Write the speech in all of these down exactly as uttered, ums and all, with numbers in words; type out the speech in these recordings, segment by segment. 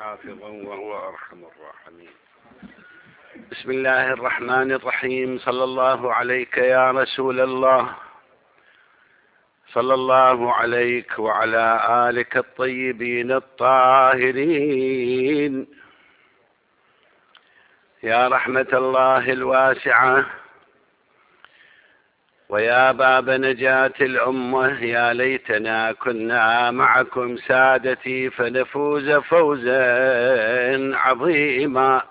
حافظا وهو أرحم الراحمين. بسم الله الرحمن الرحيم. صلى الله عليك يا رسول الله، صلى الله عليك وعلى آلك الطيبين الطاهرين. يا رحمة الله الواسعة ويا باب نجاة الأمة، يا ليتنا كنا معكم سادتي فنفوز فوزا عظيما.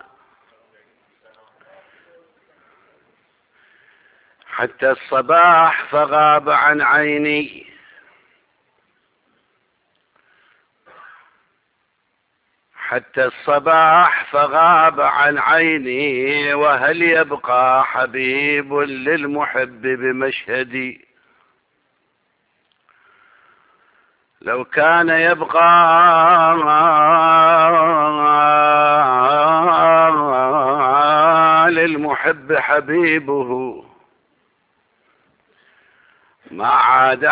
حتى الصباح فغاب عن عيني، حتى الصباح فغاب عن عيني، وهل يبقى حبيب للمحب بمشهدي؟ لو كان يبقى للمحب حبيبه ما عاد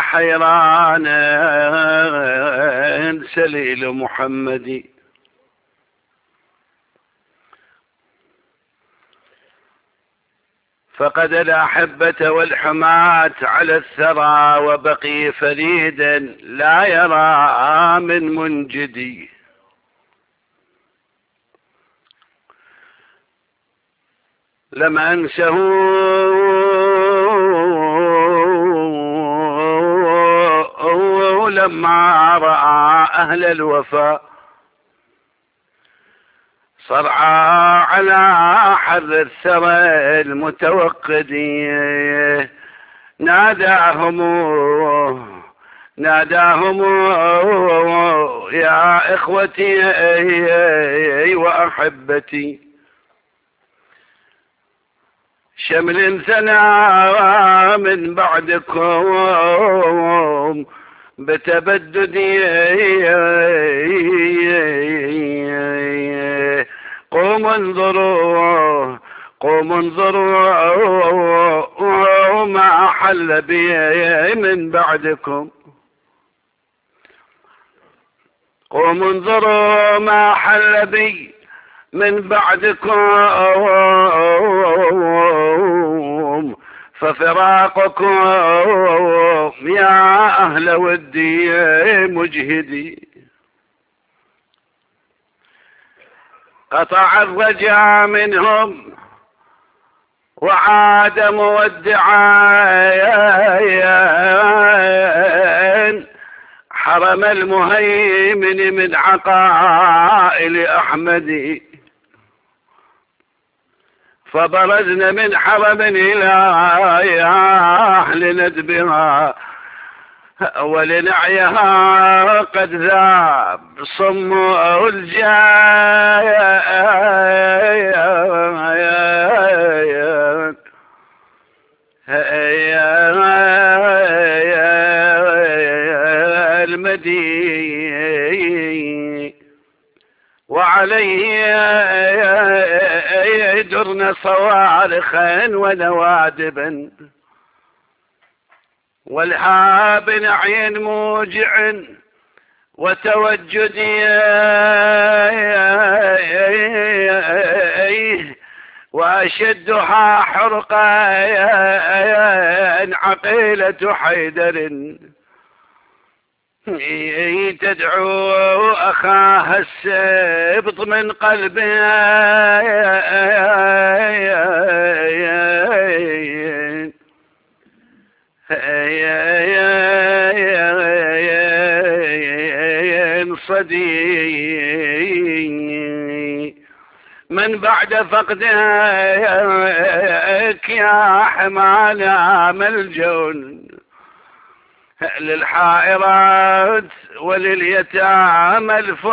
حيرانا سليل محمد. فقد الأحبة والحماة على الثرى، وبقي فريدا لا يرى من منجدي. لم أنسه لما رأى أهل الوفاء صرعى على حر الثرى المتوقد. ناداهم ناداهم يا إخوتي وأحبتي، شمل ثنى من بعدكم بتبددي. قوموا انظروا قوموا انظروا ما حل بي من بعدكم. قوموا انظروا ما حل بي من بعدكم، ففراقكم يا أهل ودي مجهدي. قطع الرجاء منهم وعاد مودعا، حرم المهيمن من عقائل أحمد. فبرزنا من حرم إلى أهل ندبها، ولنعيها قد ذاب صم الجايات. المدين وعليه يدرن صوارخا ونوادبا، والهاب نعي موجع وتوجد وأشدها حرقا عقيلة حيدر تدعو أخاها السبط من قلبها. صديق من بعد فقدك يا حمانا ملجأ للحائرات ولليتامى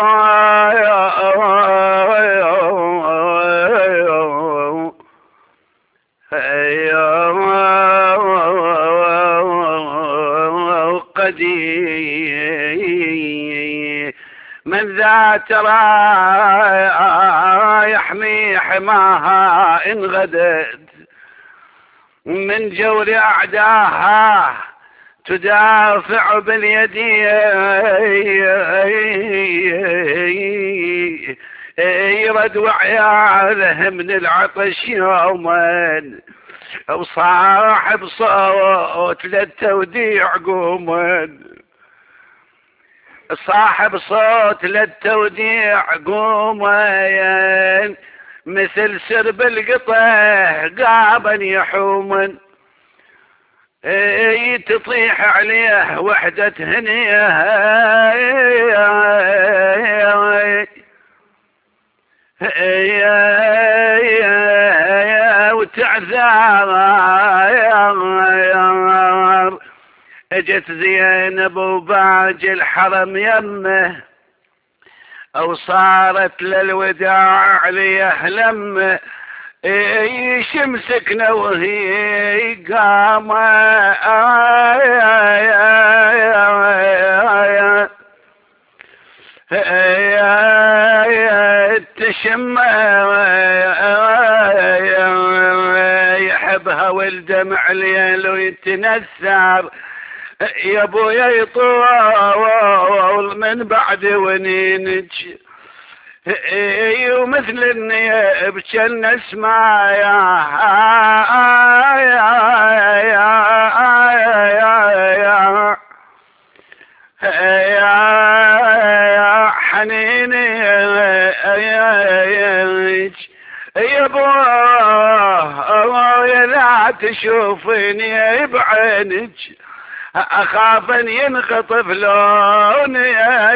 القديم. من ذا ترى يحمي حماها إن غدت من جور أعداها، تدافع باليد يرد وعياله من العطش يوما، وصاحب صوت للتوديع قوما، صاحب صوت للتوديع قوما، مثل سرب القطه قابا يحوما، تطيح عليه وحدة هنيه وتعذار. اجت زينب وباجي الحرم يمه، او صارت للوداع عليه لمه، يشمسكنا وهي قامة تشم يحبها والدمع ليل ويتنثر، يا ابويا يطول من بعد ونينج، ومثل اني بجن اسمع يا يا حنيني يا ابويا لا تشوفني بعينك، اخاف ان ينخطف لوني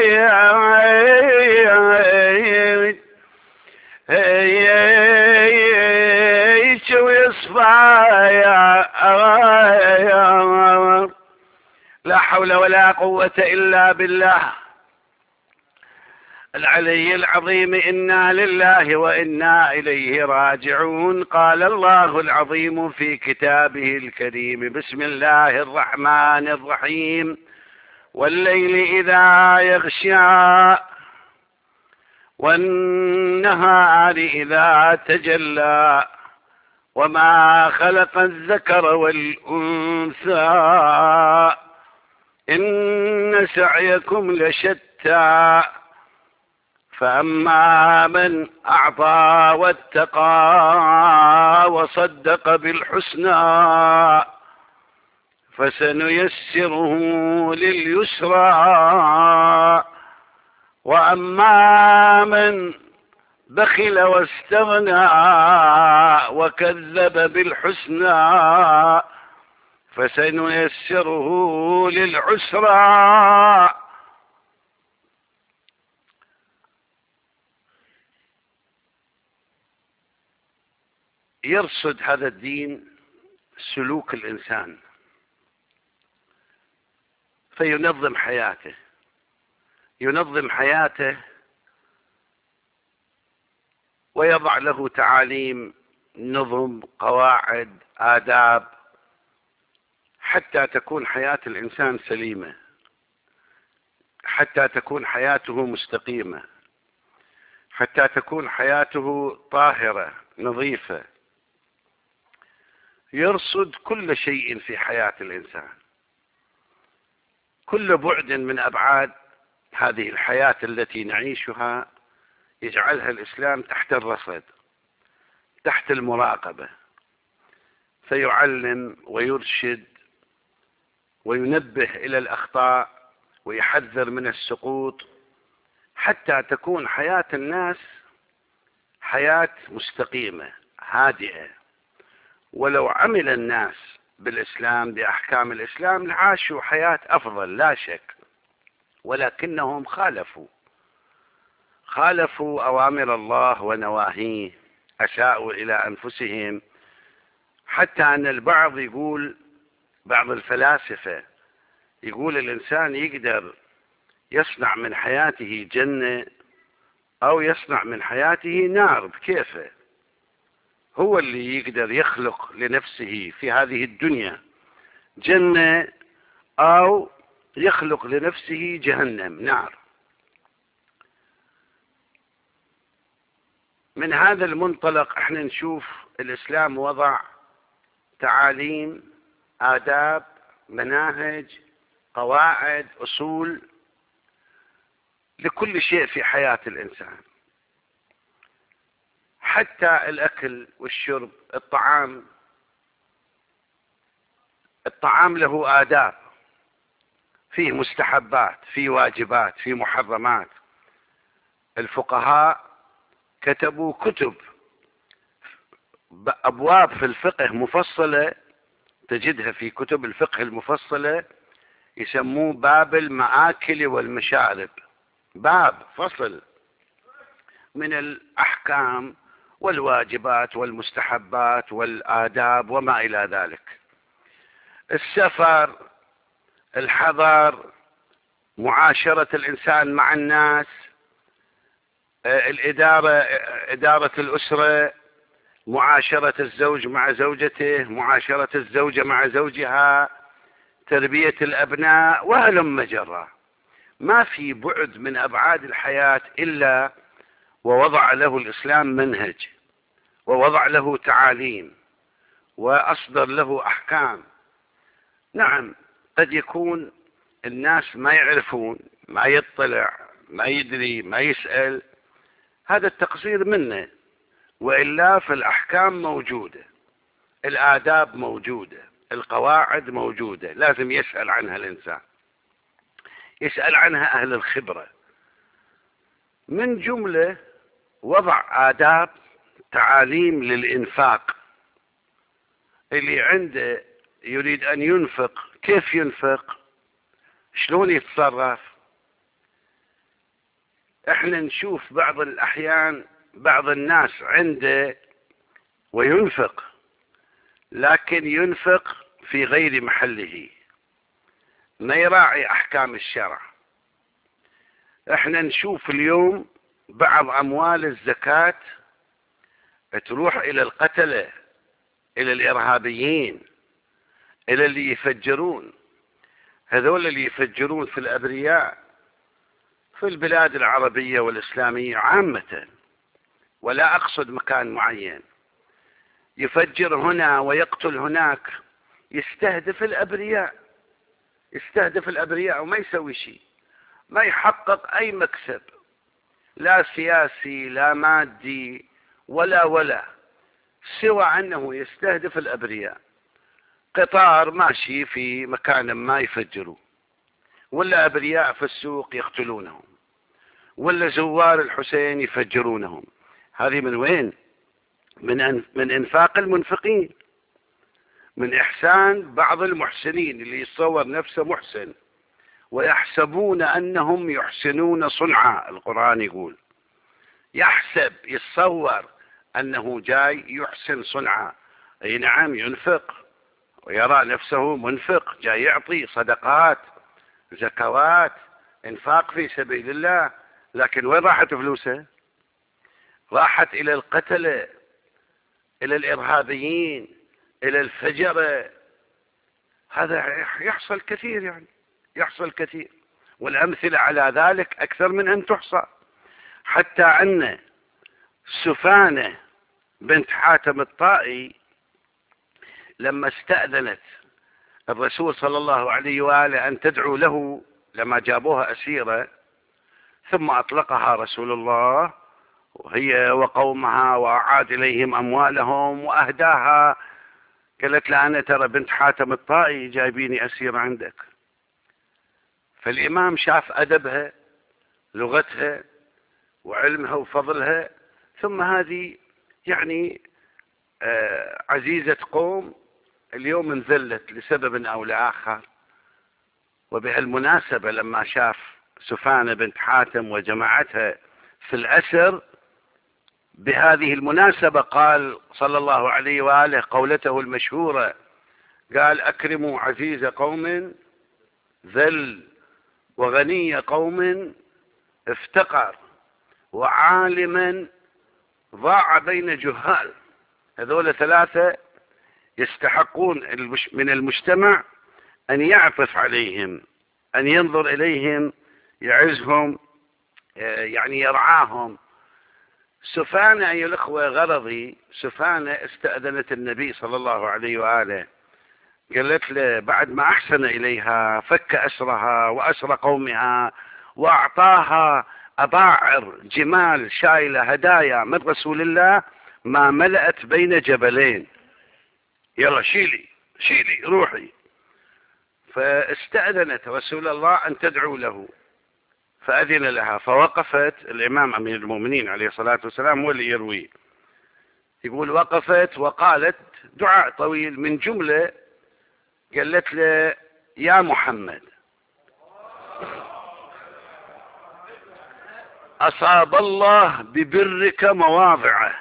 ويصفى. لا حول ولا قوة الا بالله العلي العظيم. إنا لله وإنا إليه راجعون. قال الله العظيم في كتابه الكريم: بسم الله الرحمن الرحيم. والليل إذا يغشى والنهار إذا تجلى وما خلق الذكر والأنثى إن سعيكم لشتى فأما من أعطى واتقى وصدق بالحسنى فسنيسره لليسرى وأما من بخل واستغنى وكذب بالحسنى فسنيسره للعسرى. يرصد هذا الدين سلوك الإنسان فينظم حياته، ينظم حياته ويضع له تعاليم، نظم، قواعد، آداب، حتى تكون حياة الإنسان سليمة، حتى تكون حياته مستقيمة، حتى تكون حياته طاهرة نظيفة. يرصد كل شيء في حياة الإنسان، كل بعد من أبعاد هذه الحياة التي نعيشها يجعلها الإسلام تحت الرصد، تحت المراقبة، فيعلم ويرشد وينبه إلى الأخطاء ويحذر من السقوط، حتى تكون حياة الناس حياة مستقيمة هادئة. ولو عمل الناس بالإسلام بأحكام الإسلام لعاشوا حياة أفضل لا شك، ولكنهم خالفوا خالفوا أوامر الله ونواهيه، أساءوا إلى أنفسهم، حتى أن البعض يقول، بعض الفلاسفة يقول الإنسان يقدر يصنع من حياته جنة أو يصنع من حياته نار بكيفه، هو اللي يقدر يخلق لنفسه في هذه الدنيا جنة أو يخلق لنفسه جهنم نار. من هذا المنطلق احنا نشوف الإسلام وضع تعاليم، آداب، مناهج، قواعد، أصول لكل شيء في حياة الإنسان، حتى الأكل والشرب. الطعام الطعام له آداب، فيه مستحبات، فيه واجبات، فيه محرمات. الفقهاء كتبوا كتب، أبواب في الفقه مفصلة، تجدها في كتب الفقه المفصلة، يسموه باب المآكل والمشارب، باب فصل من الأحكام والواجبات والمستحبات والآداب وما إلى ذلك. السفر، الحضر، معاشرة الإنسان مع الناس، الإدارة، إدارة الأسرة، معاشرة الزوج مع زوجته، معاشرة الزوجة مع زوجها، تربية الأبناء، وهلم جرا. ما في بعد من أبعاد الحياة إلا ووضع له الإسلام منهج، ووضع له تعاليم، وأصدر له أحكام. نعم، قد يكون الناس ما يعرفون، ما يطلع، ما يدري، ما يسأل، هذا التقصير منه، وإلا فالأحكام موجودة، الآداب موجودة، القواعد موجودة، لازم يسأل عنها الإنسان، يسأل عنها أهل الخبرة. من جملة وضع آداب، تعاليم للإنفاق. اللي عنده يريد أن ينفق، كيف ينفق؟ شلون يتصرف؟ احنا نشوف بعض الأحيان بعض الناس عنده وينفق، لكن ينفق في غير محله، ما يراعي أحكام الشرع. احنا نشوف اليوم بعض أموال الزكاة تروح إلى القتلة، إلى الإرهابيين، إلى اللي يفجرون. هذول اللي يفجرون في الأبرياء في البلاد العربية والإسلامية عامة، ولا أقصد مكان معين، يفجر هنا ويقتل هناك، يستهدف الأبرياء، يستهدف الأبرياء وما يسوي شيء، ما يحقق أي مكسب، لا سياسي لا مادي ولا ولا سوى أنه يستهدف الأبرياء. قطار ماشي في مكان ما يفجروا، ولا أبرياء في السوق يقتلونهم، ولا زوار الحسين يفجرونهم. هذه من وين؟ من أن من إنفاق المنفقين، من إحسان بعض المحسنين اللي يتصور نفسه محسن ويحسبون أنهم يحسنون صنعا. القرآن يقول يحسب، يتصور أنه جاي يحسن صنعا. أي نعم، ينفق ويرى نفسه منفق، جاي يعطي صدقات، زكوات، انفاق في سبيل الله، لكن وين راحت فلوسه؟ راحت إلى القتلة، إلى الإرهابيين، إلى الفجرة. هذا يحصل كثير، يعني يحصل كثير، والأمثلة على ذلك أكثر من أن تحصى. حتى أن سفانة بنت حاتم الطائي لما استأذنت الرسول صلى الله عليه وآله أن تدعو له لما جابوها أسيرة، ثم أطلقها رسول الله وهي وقومها وأعاد إليهم أموالهم وأهداها، قالت لا أنا ترى بنت حاتم الطائي جايبيني أسيرة عندك. فالإمام شاف أدبها، لغتها وعلمها وفضلها، ثم هذه يعني آه عزيزة قوم اليوم انذلت لسبب أو لآخر. وبهالمناسبة لما شاف سفانة بنت حاتم وجماعتها في الأسر، بهذه المناسبة قال صلى الله عليه وآله قولته المشهورة، قال أكرموا عزيز قوم ذل، وغني قوم افتقر، وعالما ضاع بين جهال. هذول ثلاثة يستحقون من المجتمع أن يعطف عليهم، أن ينظر إليهم، يعزهم، يعني يرعاهم. سفانة أيها الأخوة غرضي، سفانة استأذنت النبي صلى الله عليه وآله قالت له بعد ما أحسن إليها فك أسرها وأسر قومها وأعطاها أباعر جمال شايلة هدايا من رسول الله ما ملأت بين جبلين، يلا شيلي شيلي روحي. فاستأذنت رسول الله أن تدعو له، فأذن لها، فوقفت. الإمام أمير المؤمنين عليه الصلاة والسلام هو اللي يروي، يقول وقفت وقالت دعاء طويل، من جملة قالت له يا محمد أصاب الله ببرك مواضعه،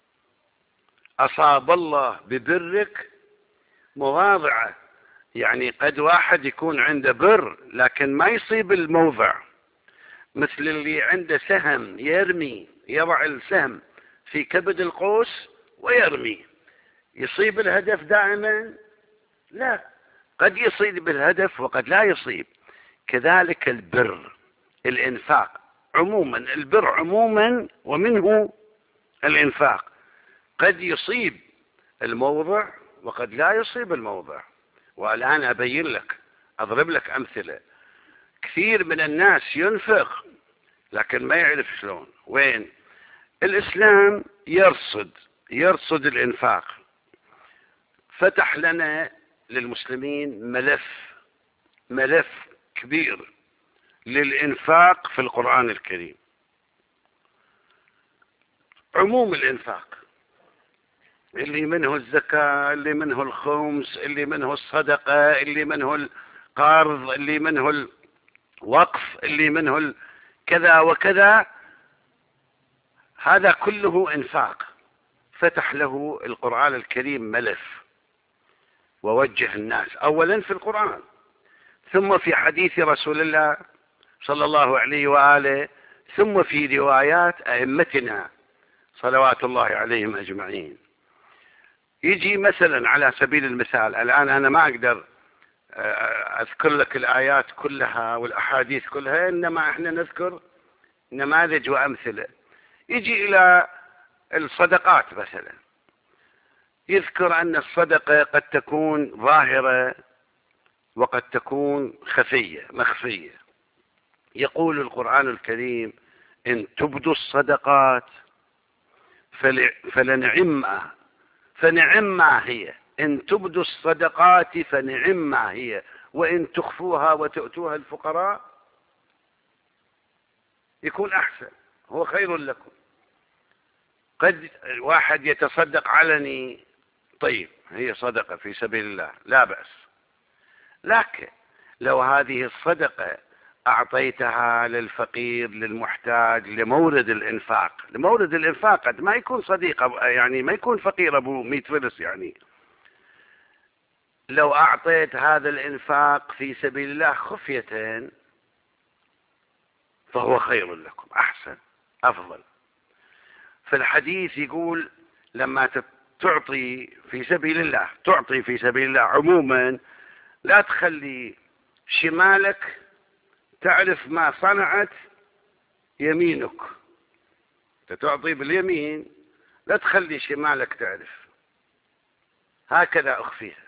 أصاب الله ببرك مواضعه، يعني قد واحد يكون عنده بر لكن ما يصيب الموضع، مثل اللي عنده سهم يرمي، يضع السهم في كبد القوس ويرمي، يصيب الهدف دائما؟ لا، قد يصيب الهدف وقد لا يصيب. كذلك البر، الإنفاق عموما، البر عموما ومنه الإنفاق، قد يصيب الموضع وقد لا يصيب الموضع. والآن أبين لك، أضرب لك أمثلة. كثير من الناس ينفق لكن ما يعرف شلون. وين؟ الإسلام يرصد يرصد الإنفاق، فتح لنا للمسلمين ملف ملف كبير للإنفاق في القرآن الكريم. عموم الإنفاق، اللي منه الزكاة، اللي منه الخمس، اللي منه الصدقة، اللي منه القرض، اللي منه الوقف، اللي منه كذا وكذا، هذا كله إنفاق. فتح له القرآن الكريم ملف ووجه الناس أولا في القرآن، ثم في حديث رسول الله صلى الله عليه وآله، ثم في روايات أئمتنا صلوات الله عليهم أجمعين. يجي مثلا على سبيل المثال، الآن أنا ما أقدر أذكر لك الآيات كلها والأحاديث كلها، إنما إحنا نذكر نماذج وأمثلة. يجي إلى الصدقات مثلا، يذكر أن الصدقة قد تكون ظاهرة وقد تكون خفية مخفية. يقول القرآن الكريم إن تبدوا الصدقات فلنعم فنعم ما هي، إن تبدوا الصدقات فنعم ما هي، وإن تخفوها وتؤتوها الفقراء يكون أحسن، هو خير لكم. قد واحد يتصدق علني، طيب هي صدقة في سبيل الله لا بأس، لكن لو هذه الصدقة أعطيتها للفقير للمحتاج لمورد الإنفاق، لمورد الإنفاق قد ما يكون صديق، يعني ما يكون فقير أبو مئة فلس، يعني لو أعطيت هذا الإنفاق في سبيل الله خفية فهو خير لكم، أحسن أفضل. في الحديث يقول لما تعطي في سبيل الله، تعطي في سبيل الله عموما، لا تخلي شمالك تعرف ما صنعت يمينك. تعطي باليمين، لا تخلي شمالك تعرف، هكذا أخفيها.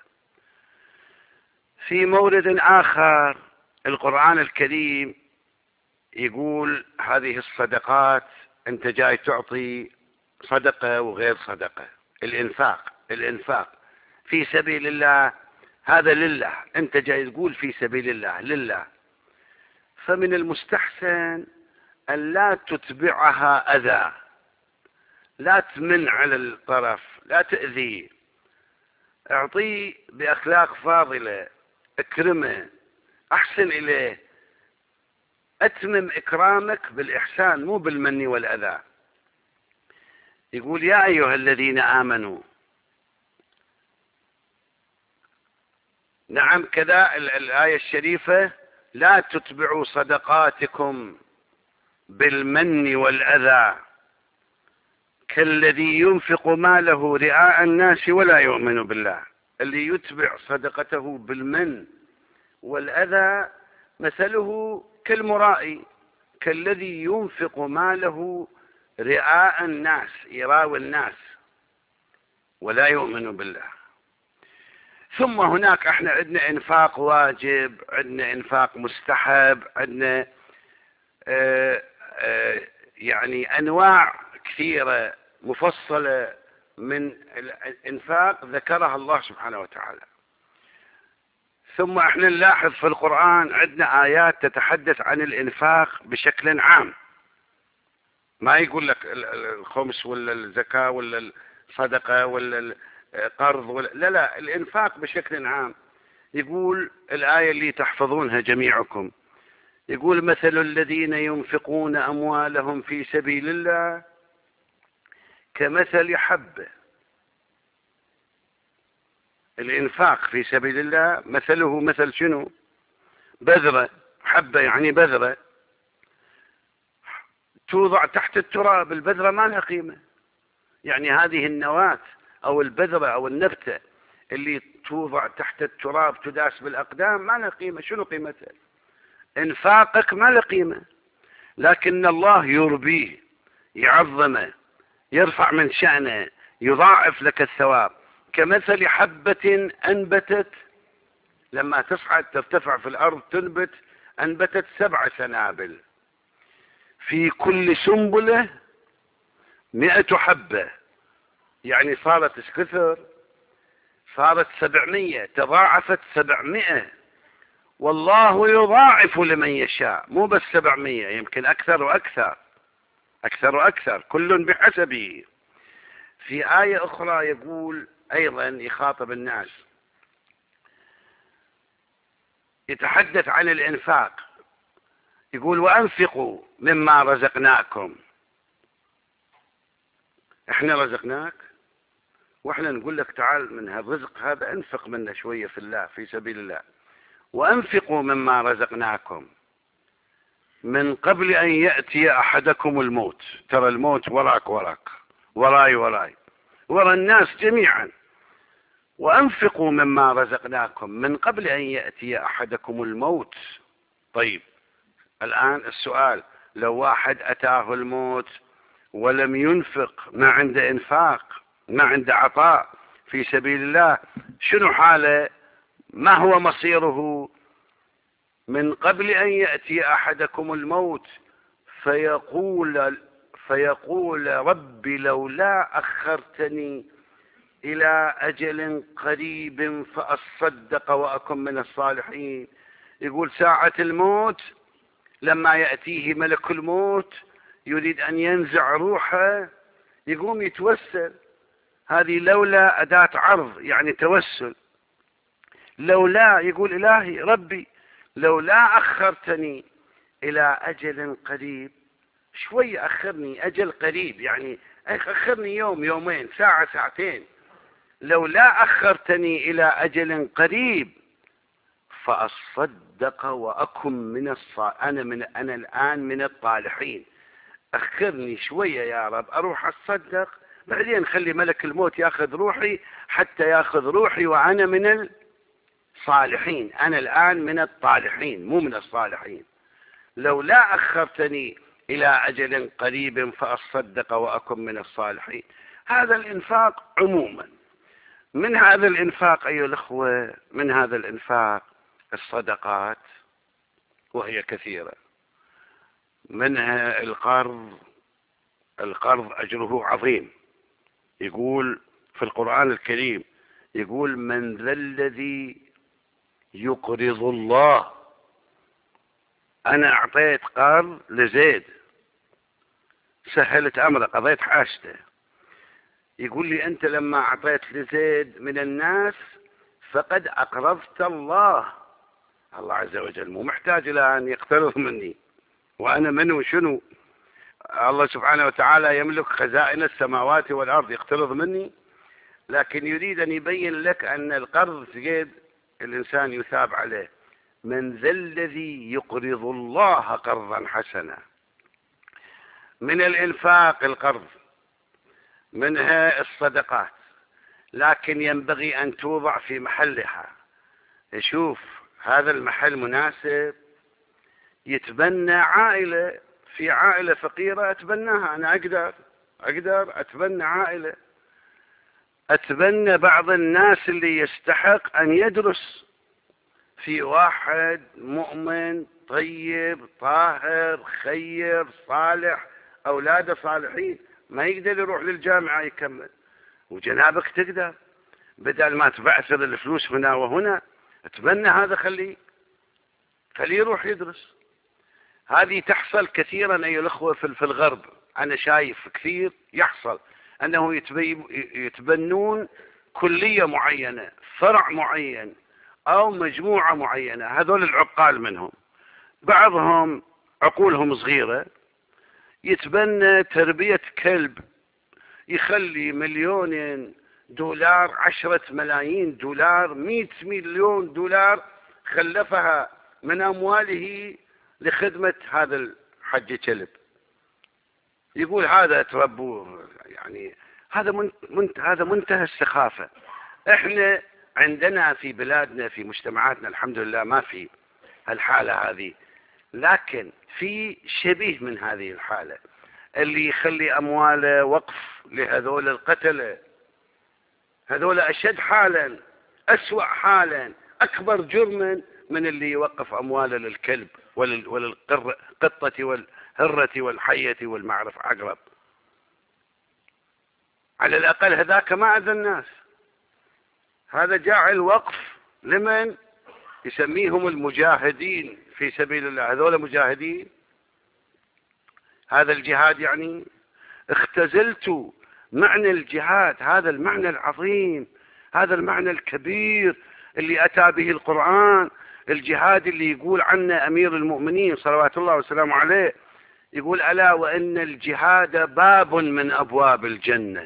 في مورد آخر القرآن الكريم يقول هذه الصدقات، أنت جاي تعطي صدقة وغير صدقة، الإنفاق الإنفاق في سبيل الله هذا لله، أنت جاي تقول في سبيل الله لله، فمن المستحسن أن لا تتبعها أذى، لا تمن على الطرف، لا تأذيه، اعطيه بأخلاق فاضلة، اكرمه، احسن إليه، اتمم إكرامك بالإحسان مو بالمن والأذى. يقول يا أيها الذين آمنوا، نعم كذا الآية الشريفة لا تتبعوا صدقاتكم بالمن والأذى كالذي ينفق ماله رئاء الناس ولا يؤمن بالله. اللي يتبع صدقته بالمن والأذى مثله كالمرائي، كالذي ينفق ماله رئاء الناس، يراوي الناس ولا يؤمن بالله. ثم هناك احنا عندنا انفاق واجب، عندنا انفاق مستحب، عندنا اه اه يعني انواع كثيرة مفصلة من الانفاق ذكرها الله سبحانه وتعالى. ثم احنا نلاحظ في القرآن عندنا آيات تتحدث عن الانفاق بشكل عام، ما يقول لك الخمس ولا الزكاة ولا الصدقة ولا القرض ولا لا لا، الانفاق بشكل عام. يقول الآية اللي تحفظونها جميعكم، يقول مثل الذين ينفقون أموالهم في سبيل الله كمثل حبة. الإنفاق في سبيل الله مثله مثل شنو؟ بذرة، حبة يعني بذرة توضع تحت التراب. البذرة ما لها قيمة، يعني هذه النواة أو البذرة أو النبتة اللي توضع تحت التراب تداس بالأقدام ما لها قيمة. شنو قيمتها؟ إنفاقك ما له قيمة، لكن الله يربيه، يعظمه، يرفع من شأنه، يضاعف لك الثواب. كمثل حبة أنبتت، لما تصعد ترتفع في الأرض تنبت، أنبتت سبع سنابل في كل سنبلة مئة حبة، يعني صارت كثر، صارت سبعمية، تضاعفت سبعمائة. والله يضاعف لمن يشاء، مو بس سبعمية، يمكن أكثر وأكثر، أكثر وأكثر، كل بحسبه. في آية أخرى يقول أيضا يخاطب الناس، يتحدث عن الإنفاق، يقول وأنفقوا مما رزقناكم. احنا رزقناك، واحنا نقول لك تعال من هالرزق هذا انفق منه شوية في الله في سبيل الله. وأنفقوا مما رزقناكم من قبل أن يأتي أحدكم الموت. ترى الموت وراك وراك، وراي وراي، ورا الناس جميعا. وأنفقوا مما رزقناكم من قبل أن يأتي أحدكم الموت. طيب الآن السؤال، لو واحد أتاه الموت ولم ينفق، ما عنده إنفاق، ما عنده عطاء في سبيل الله، شنو حاله؟ ما هو مصيره؟ من قبل أن يأتي أحدكم الموت فيقول فيقول رب لولا أخرتني إلى أجل قريب فأصدق وأكن من الصالحين. يقول ساعة الموت لما يأتيه ملك الموت يريد أن ينزع روحه، يقوم يتوسل. هذه لولا أداة عرض، يعني توسل. لولا، يقول إلهي ربي لولا أخرتني إلى أجل قريب، شوي أخرني، أجل قريب يعني أخرني يوم يومين ساعة ساعتين. لولا أخرتني إلى أجل قريب فأصدق وأكن من الصالحين. أنا من أنا الآن من الطالحين، أخرني شوية يا رب أروح أصدق، بعدين خلي ملك الموت يأخذ روحي حتى يأخذ روحي وأنا من الصالحين. أنا الآن من الطالحين مو من الصالحين. لولا أخرتني إلى أجل قريب فأصدق وأكن من الصالحين. هذا الإنفاق عموما. من هذا الإنفاق أيها الأخوة، من هذا الإنفاق الصدقات، وهي كثيرة، منها القرض. القرض أجره عظيم. يقول في القرآن الكريم، يقول من ذا الذي يقرض الله. أنا أعطيت قرض لزيد، سهلت أمره، قضيت حاجته. يقول لي أنت لما أعطيت لزيد من الناس فقد أقرضت الله. الله عز وجل مو محتاج إلى أن يقترض مني، وأنا منه شنو؟ الله سبحانه وتعالى يملك خزائن السماوات والأرض، يقترض مني؟ لكن يريد أن يبين لك أن القرض زيد الإنسان يثاب عليه. من ذا الذي يقرض الله قرضا حسنا. من الإنفاق القرض، منها الصدقات، لكن ينبغي أن توضع في محلها. يشوف هذا المحل مناسب، يتبنى عائلة، في عائلة فقيرة أتبناها، أنا أقدر أقدر أتبنى عائلة. أتبنى بعض الناس اللي يستحق أن يدرس، في واحد مؤمن طيب طاهر خير صالح أولاده صالحين ما يقدر يروح للجامعة يكمل، وجنابك تقدر، بدل ما تبعثر الفلوس هنا وهنا اتبنى هذا، خليه خليه يروح يدرس. هذه تحصل كثيرا أيها الأخوة في الغرب، أنا شايف كثير يحصل أنه يتبنون كلية معينة فرع معين أو مجموعة معينة، هذول العقال منهم، بعضهم عقولهم صغيرة يتبنى تربية كلب، يخلي مليون دولار عشرة ملايين دولار مئة مليون دولار خلفها من أمواله لخدمة هذا الحج كلب، يقول هذا تربوه، يعني هذا من من هذا منتهى السخافة. احنا عندنا في بلادنا في مجتمعاتنا الحمد لله ما في الحالة هذه، لكن في شبيه من هذه الحالة، اللي يخلي أمواله وقف لهذول القتلة، هذول أشد حالا أسوأ حالا أكبر جرما من اللي يوقف أمواله للكلب وللقطة والهرة والحية والمعرف عقرب. على الأقل هذاك ما أذى الناس، هذا جاعل وقف لمن يسميهم المجاهدين في سبيل الله، هذول مجاهدين، هذا الجهاد يعني اختزلت معنى الجهاد، هذا المعنى العظيم، هذا المعنى الكبير اللي أتى به القرآن، الجهاد اللي يقول عنه أمير المؤمنين صلوات الله وسلامه عليه، يقول ألا وإن الجهاد باب من أبواب الجنة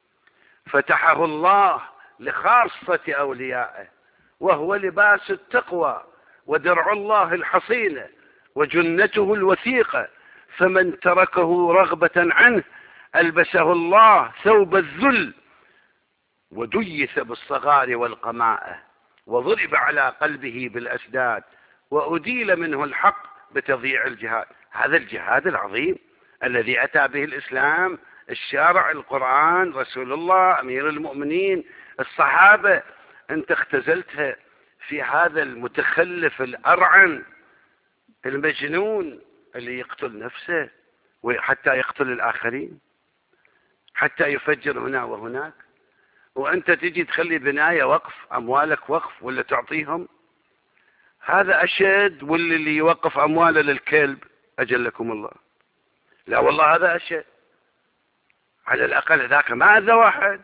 فتحه الله لخاصة أوليائه، وهو لباس التقوى ودرع الله الحصينة وجنته الوثيقة، فمن تركه رغبة عنه ألبسه الله ثوب الذل وديث بالصغار والقماءة وضرب على قلبه بالأسداد وأديل منه الحق بتضييع الجهاد. هذا الجهاد العظيم الذي أتى به الإسلام، الشارع، القرآن، رسول الله، أمير المؤمنين، الصحابة، أنت اختزلتها في هذا المتخلف الأرعن المجنون اللي يقتل نفسه وحتى يقتل الآخرين، حتى يفجر هنا وهناك، وأنت تجي تخلي بناية وقف، أموالك وقف ولا تعطيهم. هذا أشد واللي اللي يوقف أمواله للكلب أجلكم الله. لا والله هذا أشد، على الأقل ذاك ما أذى واحد.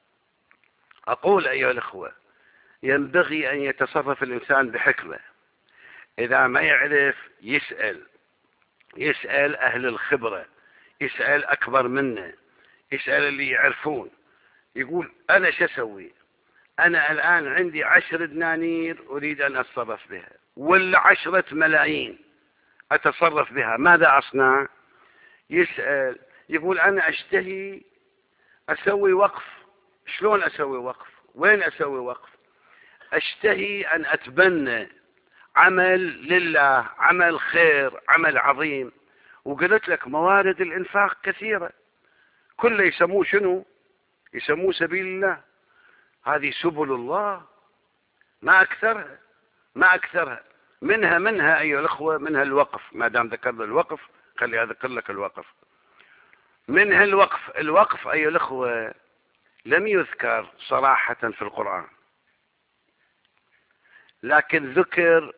أقول أيها الأخوة، ينبغي أن يتصرف الإنسان بحكمة، إذا ما يعرف يسأل، يسأل أهل الخبرة، يسأل أكبر منه، يسأل اللي يعرفون، يقول أنا شو أسوي؟ أنا الآن عندي عشر دنانير أريد أن أتصرف بها، ولا عشرة ملايين أتصرف بها، ماذا أصنع؟ يسأل، يقول أنا أشتهي أسوي وقف. شلون أسوي وقف؟ وين أسوي وقف؟ أشتهي أن أتبنى عمل لله، عمل خير، عمل عظيم. وقلت لك موارد الإنفاق كثيرة، كله يسموه شنو؟ يسموه سبيل الله. هذه سبل الله ما أكثرها، ما أكثرها. منها منها أيها الأخوة منها الوقف، ما دام ذكرنا الوقف خلي أذكر لك الوقف. منها الوقف. الوقف أيها الأخوة لم يذكر صراحة في القرآن، لكن ذكر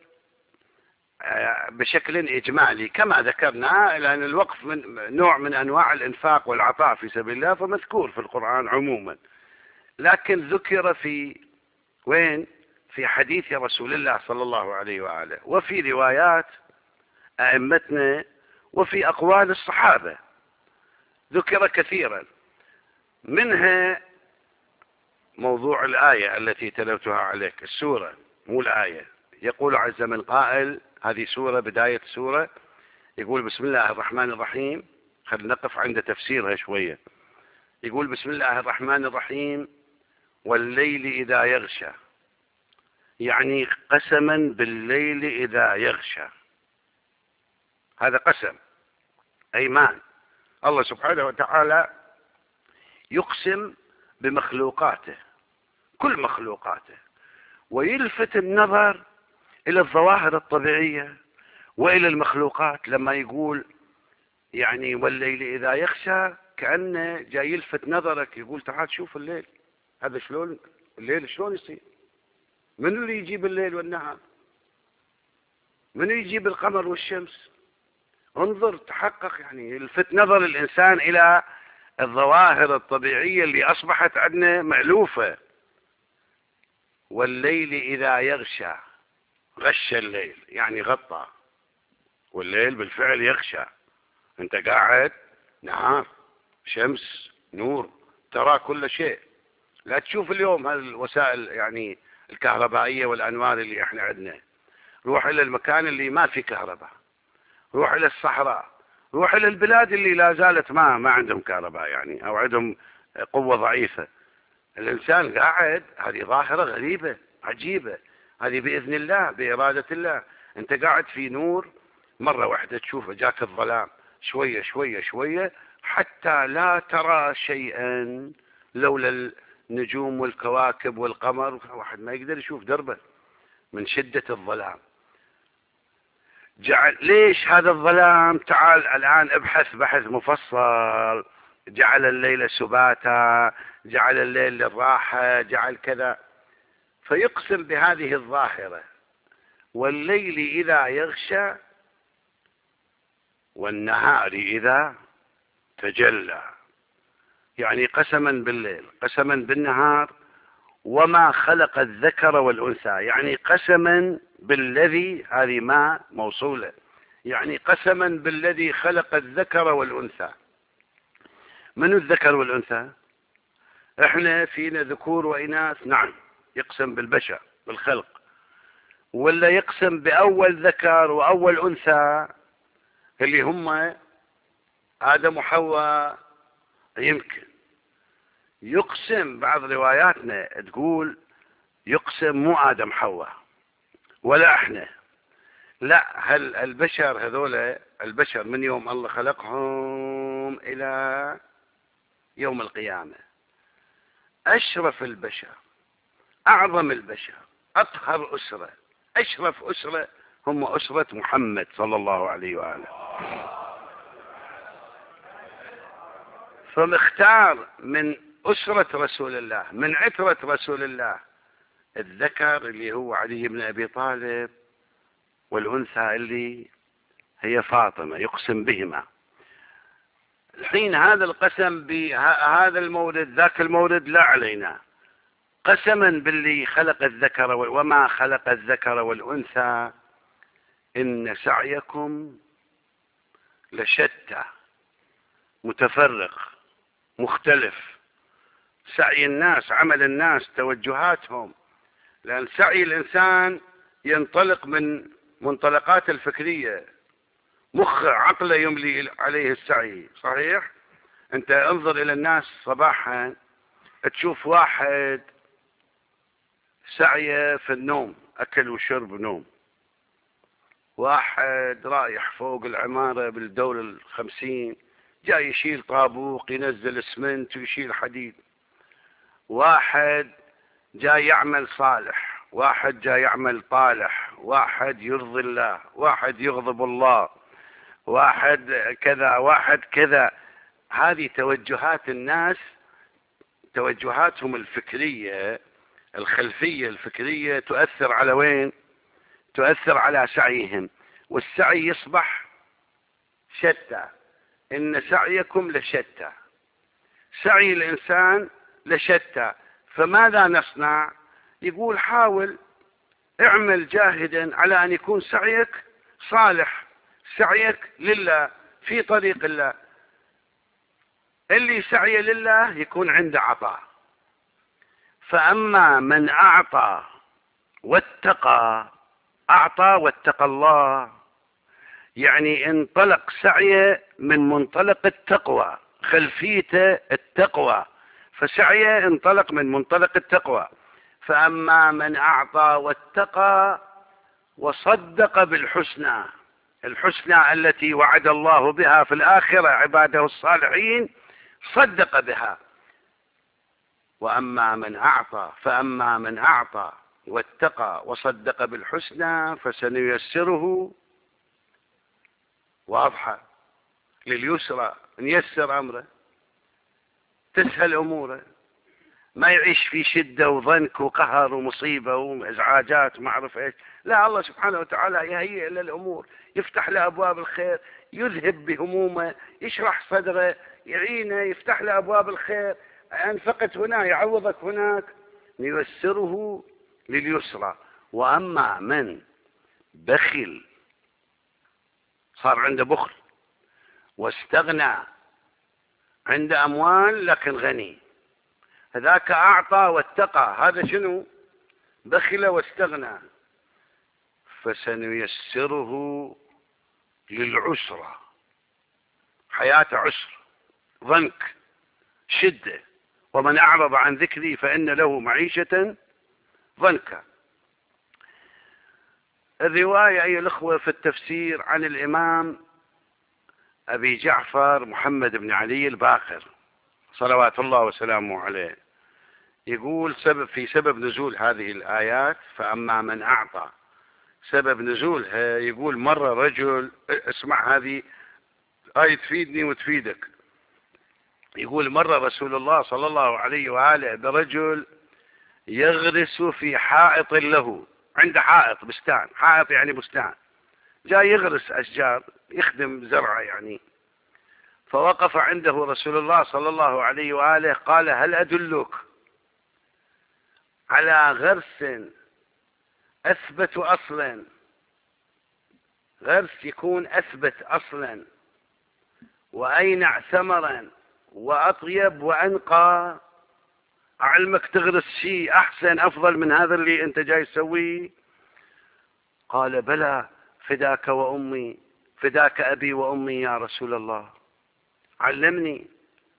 بشكل إجمالي كما ذكرنا، لأن الوقف من نوع من أنواع الإنفاق والعطاء في سبيل الله، فمذكور في القرآن عموما، لكن ذكر في وين؟ في حديث رسول الله صلى الله عليه وآله، وفي روايات أئمتنا، وفي أقوال الصحابة ذكر كثيرا. منها موضوع الآية التي تلوتها عليك، السورة مو الآية. يقول عز من قائل، هذه سورة، بداية سورة، يقول بسم الله الرحمن الرحيم. خلينا نقف عند تفسيرها شوية. يقول بسم الله الرحمن الرحيم والليل إذا يغشى، يعني قسما بالليل إذا يغشى، هذا قسم، أيمان. الله سبحانه وتعالى يقسم بمخلوقاته، كل مخلوقاته، ويلفت النظر إلى الظواهر الطبيعية وإلى المخلوقات. لما يقول يعني والليل إذا يغشى، كأنه جاي يلفت نظرك، يقول تعال شوف الليل هذا شلون، الليل شلون يصير، من اللي يجيب الليل والنهار، من يجيب القمر والشمس، انظر تحقق. يعني يلفت نظر الإنسان إلى الظواهر الطبيعية اللي أصبحت عندنا مألوفة. والليل إذا يغشى، غش الليل يعني غطى، والليل بالفعل يغشى. انت قاعد نهار، شمس، نور، ترى كل شيء. لا تشوف اليوم هالوسائل يعني الكهربائية والأنوار اللي احنا عندنا. روح إلى المكان اللي ما في كهرباء، روح إلى الصحراء، روح إلى البلاد اللي لا زالت ما ما عندهم كهرباء يعني، أو عندهم قوة ضعيفة. الإنسان قاعد، هذه ظاهرة غريبة عجيبة، هذه بإذن الله بإرادة الله. أنت قاعد في نور، مرة واحدة تشوف جاك الظلام، شوية شوية شوية حتى لا ترى شيئا لولا النجوم والكواكب والقمر، واحد ما يقدر يشوف دربه من شدة الظلام. جعل ليش هذا الظلام؟ تعال الآن ابحث بحث مفصل. جعل الليل سباتا، جعل الليل للراحة، جعل كذا. فيقسم بهذه الظاهرة: والليل إذا يغشى والنهار إذا تجلى. يعني قسما بالليل، قسما بالنهار، وما خلق الذكر والأنثى. يعني قسما بالذي، هذه ما موصولة، يعني قسما بالذي خلق الذكر والأنثى. من الذكر والأنثى؟ احنا فينا ذكور وإناث، نعم، يقسم بالبشر بالخلق، ولا يقسم بأول ذكر وأول أنثى اللي هم آدم وحواء. يمكن يقسم، بعض رواياتنا تقول يقسم مو آدم حواء ولا احنا، لا، هل البشر هذول، البشر من يوم الله خلقهم إلى يوم القيامة، أشرف البشر، أعظم البشر، أطهر أسرة، أشرف أسرة هم أسرة محمد صلى الله عليه وآله. فمختار من أسرة رسول الله، من عترة رسول الله، الذكر اللي هو علي بن أبي طالب، والأنثى اللي هي فاطمة، يقسم بهما. الحين هذا القسم بهذا المولد ذاك المولد لا علينا، قسما باللي خلق الذكر وما خلق الذكر والأنثى إن سعيكم لشتى، متفرق مختلف. سعي الناس، عمل الناس، توجهاتهم، لأن سعي الإنسان ينطلق من منطلقات الفكرية، مخ عقله يملي عليه السعي. صحيح؟ أنت انظر إلى الناس صباحا، تشوف واحد سعيه في النوم، أكل وشرب نوم. واحد رايح فوق العمارة بالدور الخمسين، جاي يشيل طابوق، ينزل اسمنت ويشيل حديد. واحد جاي يعمل صالح، واحد جاي يعمل طالح، واحد يرضي الله، واحد يغضب الله، واحد كذا، واحد كذا. هذه توجهات الناس، توجهاتهم الفكرية، الخلفية الفكرية تؤثر على وين؟ تؤثر على سعيهم، والسعي يصبح شتى. إن سعيكم لشتى، سعي الإنسان لشتى. فماذا نصنع؟ يقول حاول، اعمل جاهدا على أن يكون سعيك صالح، سعيك لله في طريق الله. اللي سعي لله يكون عنده عطاء. فأما من أعطى واتقى، أعطى واتقى الله، يعني انطلق سعيه من منطلق التقوى، خلفيته التقوى، فسعيه انطلق من منطلق التقوى. فأما من أعطى واتقى وصدق بالحسنى، الحسنى التي وعد الله بها في الآخرة عباده الصالحين، صدق بها. وأما من أعطى فأما من أعطى واتقى وصدق بالحسنى فسنيسره واضحة لليسرى، نيسر أمره تسهل أموره، ما يعيش في شدة وضنك وقهر ومصيبة وإزعاجات وما أعرف إيش. لا، الله سبحانه وتعالى يهيئ له الأمور، يفتح له أبواب الخير، يذهب بهمومه، يشرح صدره، يعينه، يفتح له أبواب الخير. أنفقت هنا يعوضك هناك، ييسره لليسرى. وأما من بخل، صار عنده بخل واستغنى، عنده أموال لكن غني، هذاك أعطى واتقى، هذا شنو؟ بخل واستغنى، فسنيسره للعسرة، حياته عسر، ضنك، شدة. ومن أعرض عن ذكري فإن له معيشة ضنكا. الرواية أيها الأخوة في التفسير عن الإمام أبي جعفر محمد بن علي الباقر صلوات الله وسلامه عليه، يقول سبب في سبب نزول هذه الآيات فأما من أعطى، سبب نزولها يقول مرة رجل، اسمع هذه آية تفيدني وتفيدك. يقول مرة رسول الله صلى الله عليه وآله برجل يغرس في حائط له، عنده حائط بستان، حائط يعني بستان، جاي يغرس أشجار، يخدم زرعه يعني. فوقف عنده رسول الله صلى الله عليه وآله قال هل أدلك على غرس أثبت أصلا، غرس يكون أثبت أصلا وأينع ثمرا وأطيب وأنقى، أعلمك تغرس شيء أحسن أفضل من هذا اللي أنت جاي تسويه؟ قال بلى، فداك وأمي، فداك أبي وأمي يا رسول الله، علمني.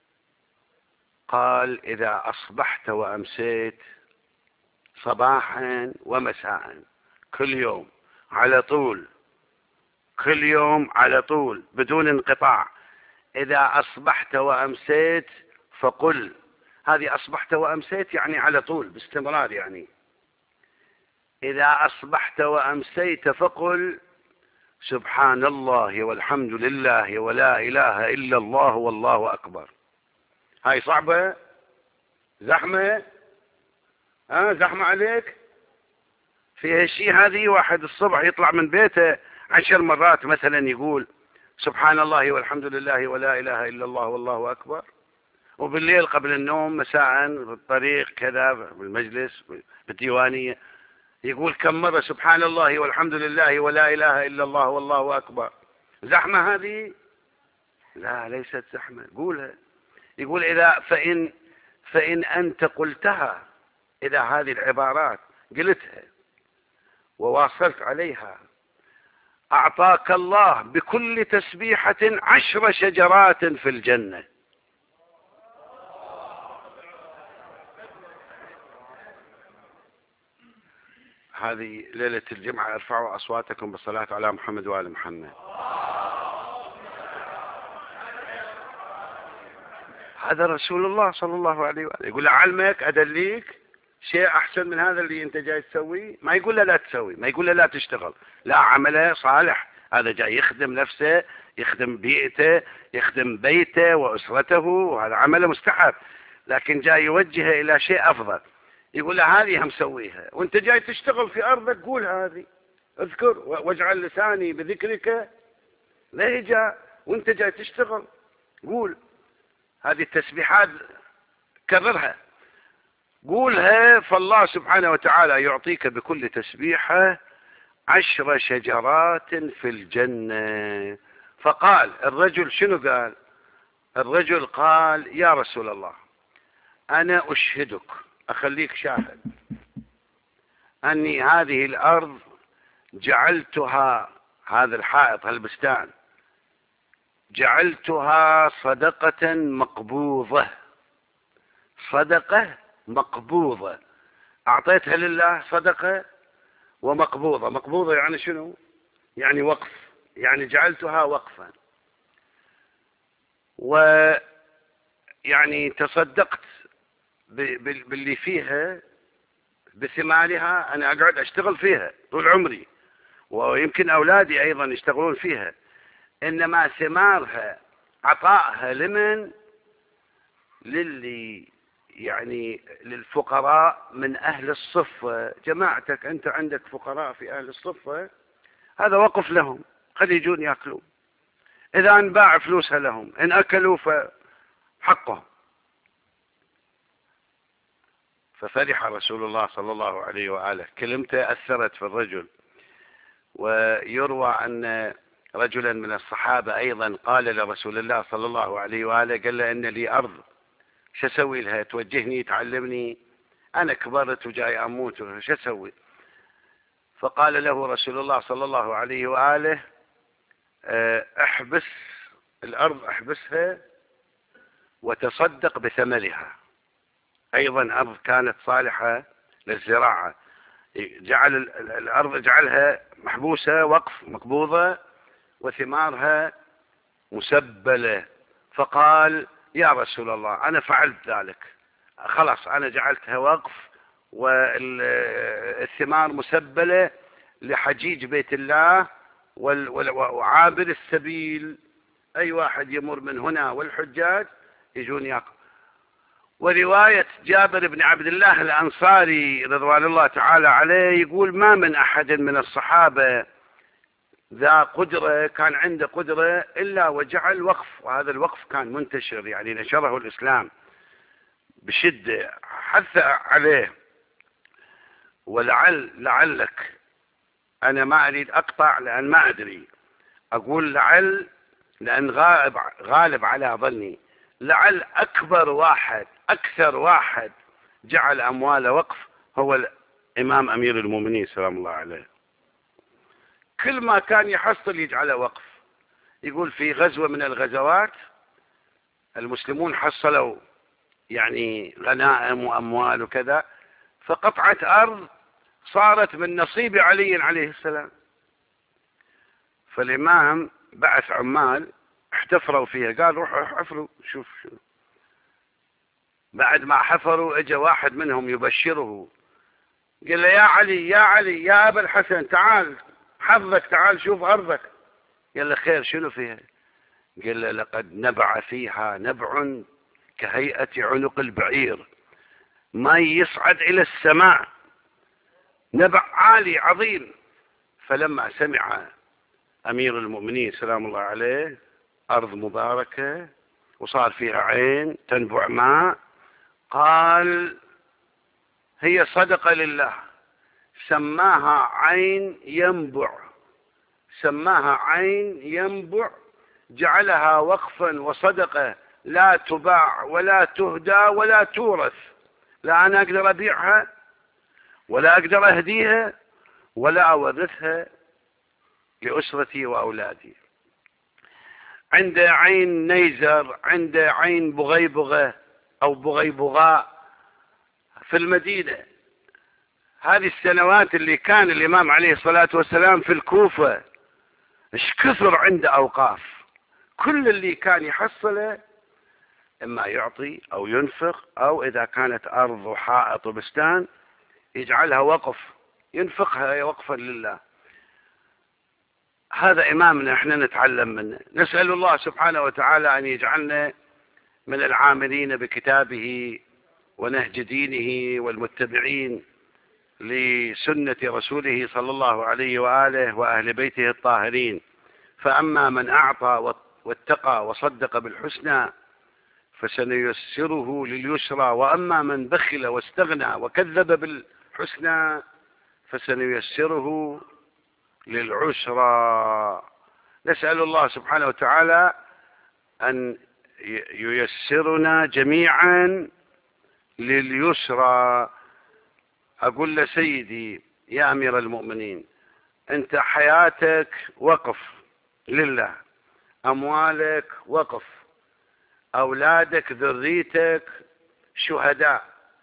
قال إذا أصبحت وأمسيت، صباحا ومساء، كل يوم على طول، كل يوم على طول بدون انقطاع، إذا أصبحت وأمسيت فقل، هذه أصبحت وأمسيت يعني على طول باستمرار، يعني إذا أصبحت وأمسيت فقل سبحان الله والحمد لله ولا إله إلا الله والله أكبر. هاي صعبة؟ زحمة؟ ها زحمة عليك؟ فيها شيء هذه؟ واحد الصبح يطلع من بيته عشر مرات مثلا يقول سبحان الله والحمد لله ولا إله إلا الله والله أكبر، وبالليل قبل النوم مساء في الطريق كذا بالمجلس بالديوانية يقول كم مرة سبحان الله والحمد لله ولا إله إلا الله والله أكبر. زحمة هذه؟ لا، ليست زحمة، قولها. يقول إذا فإن فإن أنت قلتها، إذا هذه العبارات قلتها وواصلت عليها، أعطاك الله بكل تسبيحة عشر شجرات في الجنة. هذه ليلة الجمعة، ارفعوا أصواتكم بالصلاة على محمد وآل محمد. هذا رسول الله صلى الله عليه وآله يقول علمك أدليك شيء أحسن من هذا اللي أنت جاي تسويه؟ ما يقول له لا تسوي، ما يقول له لا تشتغل، لا، عمله صالح، هذا جاي يخدم نفسه، يخدم بيئته، يخدم بيته وأسرته، وهذا عمله مستحب، لكن جاي يوجهه إلى شيء أفضل. يقول له هذه هم سويها، وانت جاي تشتغل في أرضك قول هذه، اذكر واجعل لساني بذكرك لهجا، وانت جاي تشتغل قول هذه التسبيحات، كررها، قولها، فالله سبحانه وتعالى يعطيك بكل تسبيحة عشر شجرات في الجنة. فقال الرجل، شنو قال الرجل؟ قال يا رسول الله أنا أشهدك، أخليك شاهد، أني هذه الأرض جعلتها، هذا الحائط هالبستان جعلتها صدقة مقبوضة، صدقة مقبوضة، أعطيتها لله صدقة ومقبوضة. مقبوضة يعني شنو؟ يعني وقف، يعني جعلتها وقفا، ويعني تصدقت باللي فيها بثمارها، أنا أقعد أشتغل فيها طول عمري، ويمكن أولادي أيضا يشتغلون فيها، إنما ثمارها عطائها لمن؟ للي يعني للفقراء من أهل الصفة. جماعتك أنت عندك فقراء في أهل الصفة، هذا وقف لهم، خلي يجون يأكلون، إذا انباع فلوسها لهم، إن أكلوا فحقهم. ففرح رسول الله صلى الله عليه وآله، كلمته أثرت في الرجل. ويروى أن رجلا من الصحابة أيضا قال لرسول الله صلى الله عليه وآله، قال له إن لي أرض، شو أسوي لها؟ توجهني تعلمني، أنا كبرت وجاي أموت، شو أسوي؟ فقال له رسول الله صلى الله عليه وآله احبس الأرض، احبسها وتصدق بثمرها. أيضا أرض كانت صالحة للزراعة، جعل الأرض اجعلها محبوسة وقف مقبوضة وثمارها مسبلة. فقال يا رسول الله أنا فعلت ذلك، خلاص أنا جعلتها وقف والثمار مسبلة لحجيج بيت الله وعابر السبيل، أي واحد يمر من هنا والحجاج يجون يأكل. ورواية جابر بن عبد الله الأنصاري رضوان الله تعالى عليه يقول ما من أحد من الصحابة ذا قدرة كان عنده قدرة إلا وجعل وقف، وهذا الوقف كان منتشر، يعني نشره الإسلام بشدة، حث عليه. ولعل لعلك أنا ما أريد أقطع لأن ما أدري، أقول لعل لأن غالب, غالب على ظني، لعل أكبر واحد أكثر واحد جعل أمواله وقف هو الإمام أمير المؤمنين سلام الله عليه. كل ما كان يحصل يجعله وقف. يقول في غزوة من الغزوات المسلمون حصلوا يعني غنائم وأموال وكذا، فقطعت أرض صارت من نصيب علي عليه السلام، فالإمام بعث عمال احتفروا فيها، قال روحوا حفروا شوف شو. بعد ما حفروا اجى واحد منهم يبشره، قال له يا علي يا علي يا أبا الحسن تعال حظك، تعال شوف أرضك. قال له خير شنو فيها؟ قال له لقد نبع فيها نبع كهيئة عنق البعير، ما يصعد إلى السماء، نبع عالي عظيم. فلما سمع أمير المؤمنين سلام الله عليه أرض مباركة وصار فيها عين تنبع ماء، قال هي صدقة لله، سماها عين ينبع، سماها عين ينبع، جعلها وقفا وصدقة لا تباع ولا تهدى ولا تورث، لا أنا أقدر أبيعها ولا أقدر أهديها ولا أورثها لأسرتي وأولادي. عند عين نيزر، عند عين بغيبغة أو بغيبغاء في المدينة. هذه السنوات اللي كان الإمام عليه الصلاة والسلام في الكوفة ايش كثر عنده أوقاف، كل اللي كان يحصله إما يعطي أو ينفق، أو إذا كانت أرض وحائط وبستان يجعلها وقف ينفقها وقفا لله. هذا إمامنا احنا نتعلم منه. نسأل الله سبحانه وتعالى أن يجعلنا من العاملين بكتابه ونهج دينه والمتبعين لسنة رسوله صلى الله عليه وآله وأهل بيته الطاهرين. فأما من أعطى واتقى وصدق بالحسنى فسنيسره لليسرى، وأما من بخل واستغنى وكذب بالحسنى فسنيسره للعسرى. نسأل الله سبحانه وتعالى أن ييسرنا جميعا لليسرى. أقول لسيدي يا أمير المؤمنين، أنت حياتك وقف لله، أموالك وقف، أولادك ذريتك شهداء.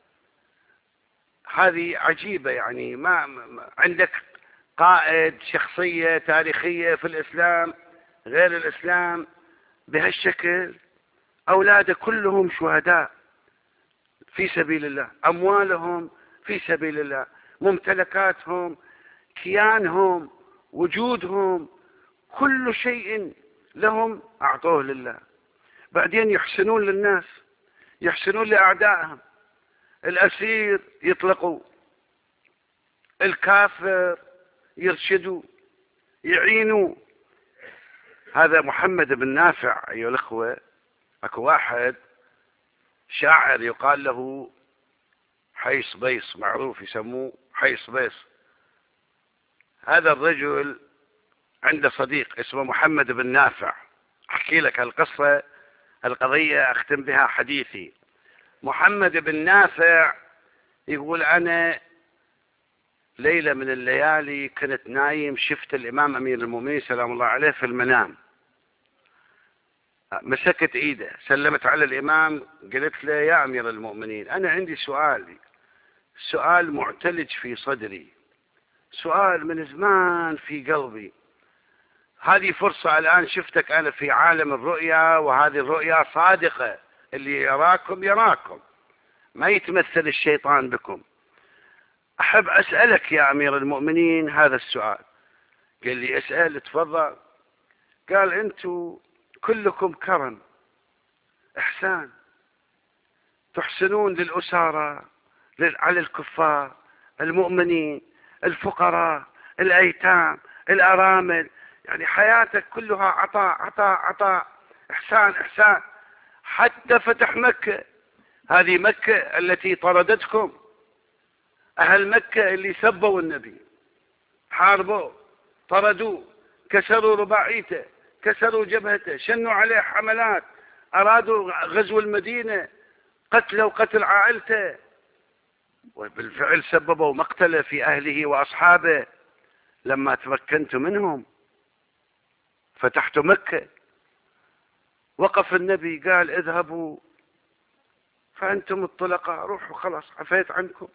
هذه عجيبة، يعني ما عندك قائد شخصية تاريخية في الإسلام غير الإسلام بهالشكل، أولادك كلهم شهداء في سبيل الله، أموالهم في سبيل الله، ممتلكاتهم، كيانهم، وجودهم، كل شيء لهم أعطوه لله. بعدين يحسنون للناس، يحسنون لأعدائهم، الأسير يطلقوا، الكافر يرشدوا، يعينوا. هذا محمد بن نافع أيها الأخوة. أكو واحد شاعر يقال له حي صبيص، معروف يسموه حي صبيص. هذا الرجل عنده صديق اسمه محمد بن نافع. أحكي لك هالقصة، القضية أختم بها حديثي. محمد بن نافع يقول أنا ليلة من الليالي كنت نايم، شفت الإمام أمير المؤمنين سلام الله عليه في المنام. مسكت إيده، سلمت على الإمام، قلت له يا أمير المؤمنين أنا عندي سؤال، سؤال معتلج في صدري، سؤال من زمان في قلبي. هذه فرصة الآن، شفتك أنا في عالم الرؤيا، وهذه الرؤيا صادقة، اللي يراكم يراكم، ما يتمثل الشيطان بكم. أحب أسألك يا أمير المؤمنين هذا السؤال. قال لي اسأل، تفضل. قال أنتم كلكم كرم، إحسان، تحسنون للأسارة، على الكفار، المؤمنين، الفقراء، الأيتام، الأرامل، يعني حياتك كلها عطاء عطاء عطاء، إحسان إحسان. حتى فتح مكة، هذه مكة التي طردتكم، أهل مكة اللي سبوا النبي، حاربوا، طردوه، كسروا رباعيته، كسروا جبهته، شنوا عليه حملات، أرادوا غزو المدينة، قتلوا قتل عائلته، وبالفعل سببوا مقتله في أهله وأصحابه. لما تمكنتم منهم فتحتوا مكة، وقف النبي قال اذهبوا فأنتم الطلقاء، روحوا خلاص عفيت عنكم.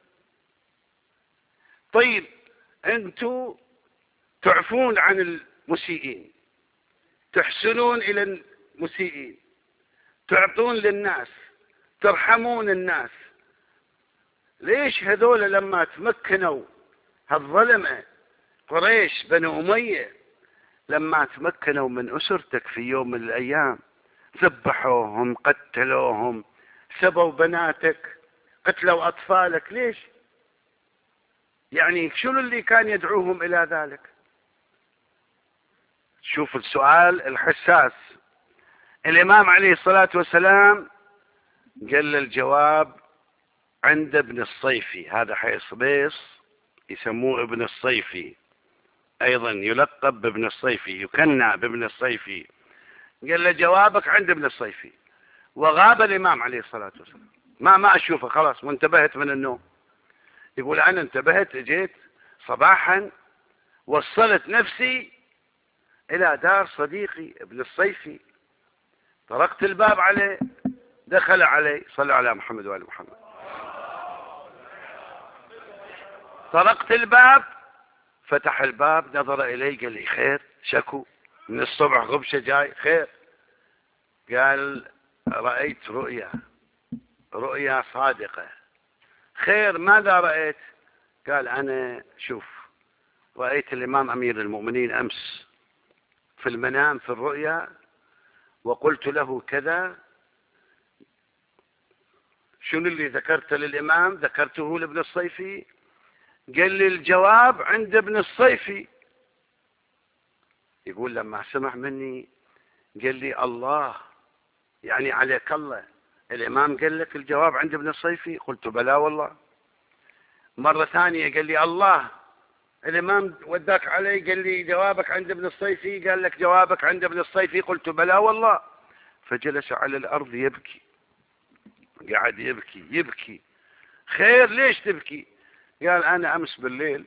طيب أنتم تعفون عن المسيئين، تحسنون إلى المسيئين، تعطون للناس، ترحمون الناس، ليش هذول لما تمكنوا هالظلمة قريش بنو أمية، لما تمكنوا من أسرتك في يوم من الأيام ذبحوهم، قتلوهم، سبوا بناتك، قتلوا أطفالك، ليش؟ يعني شنو اللي كان يدعوهم إلى ذلك؟ شوف السؤال الحساس. الإمام عليه الصلاة والسلام قال الجواب عند ابن الصيفي، هذا حي صبيص يسموه ابن الصيفي، أيضا يلقب بابن الصيفي، يكنى بابن الصيفي. قال له جوابك عند ابن الصيفي. وغاب الإمام عليه الصلاة والسلام، ما ما أشوفه، خلاص وانتبهت من النوم. يقول أنا انتبهت، جيت صباحا وصلت نفسي إلى دار صديقي ابن الصيفي، طرقت الباب عليه، دخل علي، صلوا على محمد وآل محمد. طرقت الباب، فتح الباب، نظر إلي، قال لي خير؟ شكو من الصبح غبشة جاي، خير؟ قال رأيت رؤيا، رؤيا صادقة. خير ماذا رأيت؟ قال أنا شوف رأيت الإمام أمير المؤمنين أمس في المنام في الرؤيا، وقلت له كذا. شنو اللي ذكرته للإمام؟ ذكرته لابن الصيفي. قال لي الجواب عند ابن الصيفي. يقول لما سمع مني قال لي الله، يعني عليك الله، الإمام قال لك الجواب عند ابن الصيفي؟ قلت بلى والله. مرة ثانية قال لي الله، الإمام وداك علي، قال لي جوابك عند ابن الصيفي، قال لك جوابك عند ابن الصيفي؟ قلت بلى والله. فجلس على الأرض يبكي، قاعد يبكي يبكي. خير ليش تبكي؟ قال أنا أمس بالليل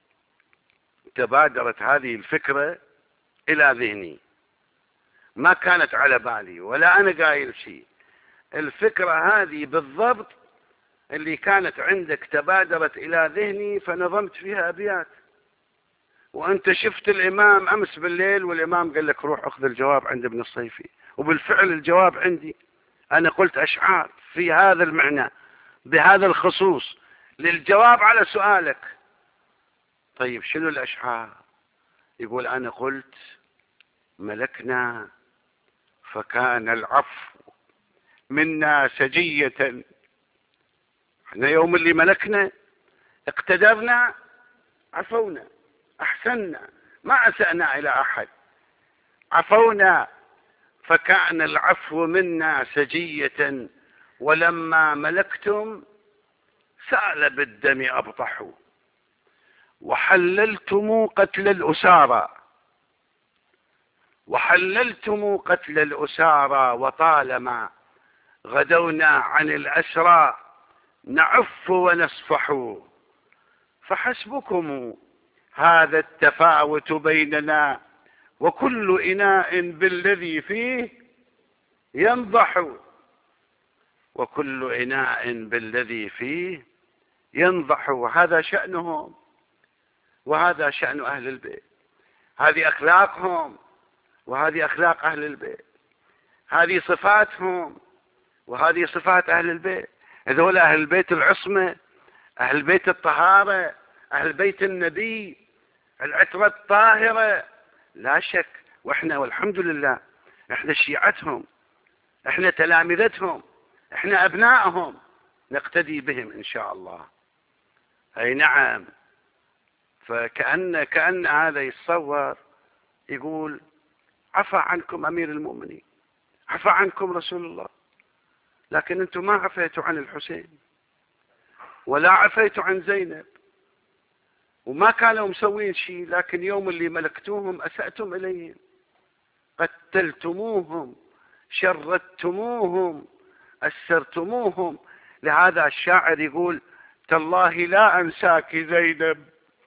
تبادرت هذه الفكرة إلى ذهني، ما كانت على بالي ولا أنا قايل شيء، الفكرة هذه بالضبط اللي كانت عندك تبادرت إلى ذهني، فنظمت فيها أبيات، وأنت شفت الإمام أمس بالليل، والإمام قال لك روح أخذ الجواب عند ابن الصيفي، وبالفعل الجواب عندي. أنا قلت أشعار في هذا المعنى، بهذا الخصوص للجواب على سؤالك. طيب شنو الأشعار؟ يقول أنا قلت ملكنا فكان العفو منا سجية. احنا يوم اللي ملكنا اقتدرنا، عفونا، احسننا، ما اسأنا الى احد، عفونا فكان العفو منا سجية، ولما ملكتم سال بالدم ابطحوا، وحللتم قتل الاسارى وحللتم قتل الاسارى وطالما غدونا عن الاسرى نعف ونصفح، فحسبكم هذا التفاوت بيننا، وكل إناء بالذي فيه ينضح، وكل إناء بالذي فيه ينضح. هذا شأنهم، وهذا شأن أهل البيت، هذه أخلاقهم، وهذه أخلاق أهل البيت، هذه صفاتهم، وهذه صفات أهل البيت. هذول أهل البيت العصمة، أهل بيت الطهارة، أهل بيت النبي، العترة الطاهرة، لا شك. وإحنا والحمد لله إحنا شيعتهم، إحنا تلامذتهم، إحنا أبنائهم، نقتدي بهم إن شاء الله. أي نعم. فكأن كأن هذا يتصور، يقول عفى عنكم أمير المؤمنين، عفى عنكم رسول الله، لكن أنتم ما عفيتوا عن الحسين، ولا عفيتوا عن زينب، وما كانوا مسوين شيء، لكن يوم اللي ملكتوهم أسأتم إليهم، قتلتموهم، شردتموهم، أسرتموهم. لهذا الشاعر يقول تالله لا أنساك زينب،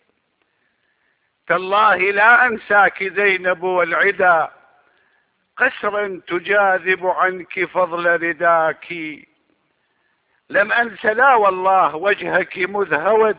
تالله لا أنساك زينب والعدا قسرا تجاذب عنك فضل رداك، لم أنس لا والله وجهك مذ هوت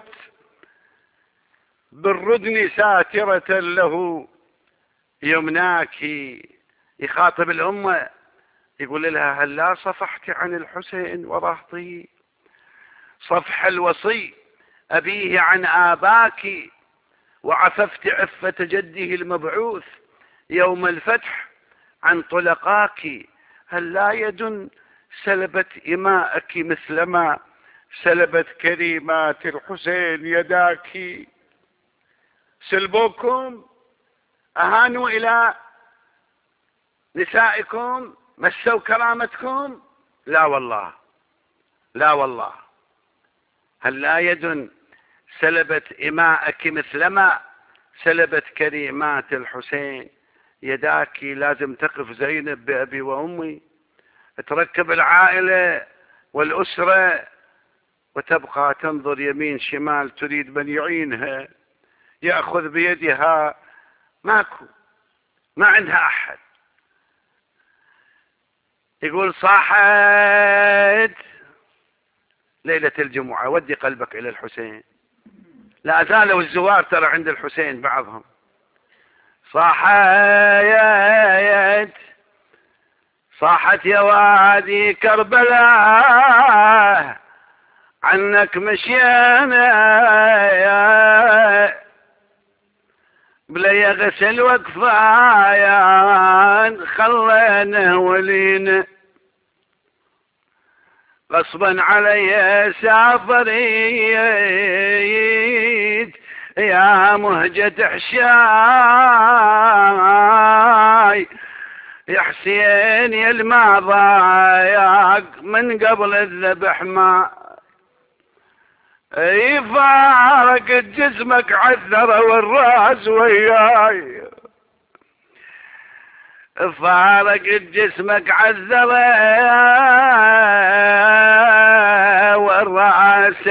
بالردن ساترة له يمناك. يخاطب الأمة يقول لها هل لا صفحت عن الحسين ورهطه صفح الوصي أبيه عن آباك، وعففت عفة جده المبعوث يوم الفتح عن طلقاك، هل لا يد سلبت إماءك مثلما سلبت كريمات الحسين يداك. سلبوكم، أهانوا إلى نسائكم، مسوا كرامتكم؟ لا والله، لا والله. هل لا يد سلبت إماءك مثلما سلبت كريمات الحسين يداك. لازم تقف زينب بأبي وأمي، تركب العائلة والأسرة، وتبقى تنظر يمين شمال تريد من يعينها يأخذ بيدها، ماكو، ما عندها أحد. يقول صاحت ليلة الجمعة ودي قلبك إلى الحسين، لا زالوا الزوار ترى عند الحسين بعضهم. صاحت صاحت يا وادي كربلاء عنك مشينا بلا يغسل وكفايا خلينا ولينا غصبا علي سافريت يا مهجة حشاي يا حسين يا المضايق من قبل الذبح ما يفارق جسمك عذر والراس وياي، فارق جسمك عذر والراس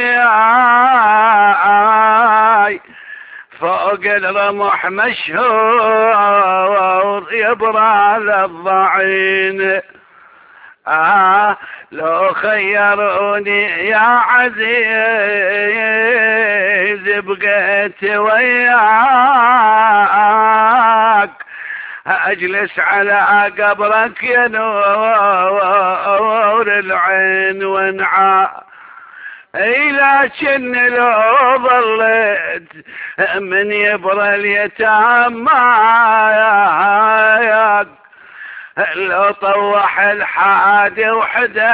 وياي، فوق الرمح مشهور يبرى للضعين. آه لو خيروني يا عزيز بقيت وياك أجلس على قبرك يا نور العين وانعى، اي لكن لو ظليت من يبرى اليتامى لو طوح الحادي وحدا